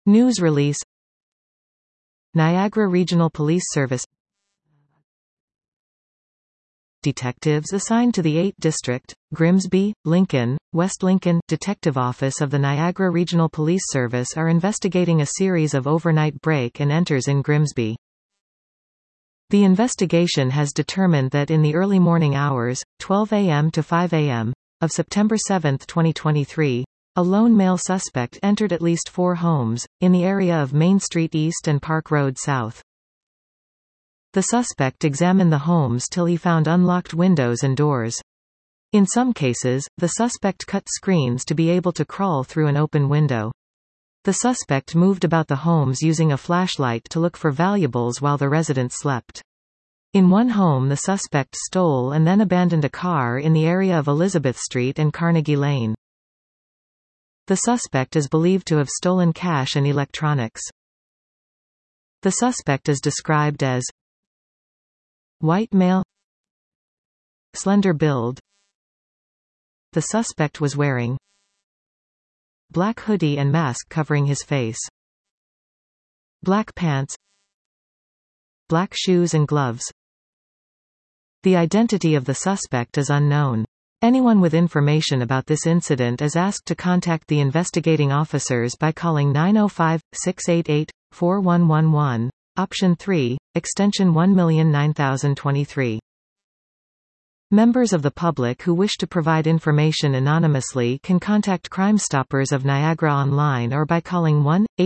News release. Niagara Regional Police Service. Detectives assigned to the 8th District, Grimsby, Lincoln, West Lincoln, Detective Office of the Niagara Regional Police Service are investigating a series of overnight break-and-enters in Grimsby. The investigation has determined that in the early morning hours, 12 a.m. to 5 a.m., of September 7, 2023, a lone male suspect entered at least 4 homes, in the area of Main Street East and Park Road South. The suspect examined the homes till he found unlocked windows and doors. In some cases, the suspect cut screens to be able to crawl through an open window. The suspect moved about the homes using a flashlight to look for valuables while the residents slept. In one home, the suspect stole and then abandoned a car in the area of Elizabeth Street and Carnegie Lane. The suspect is believed to have stolen cash and electronics. The suspect is described as white male, slender build. The suspect was wearing black hoodie and mask covering his face, black pants, black shoes and gloves. The identity of the suspect is unknown. Anyone with information about this incident is asked to contact the investigating officers by calling 905-688-4111, option 3, extension 1,009,023. Members of the public who wish to provide information anonymously can contact Crime Stoppers of Niagara online or by calling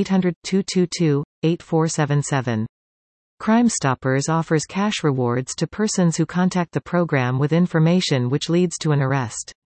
1-800-222-8477. Crime Stoppers offers cash rewards to persons who contact the program with information which leads to an arrest.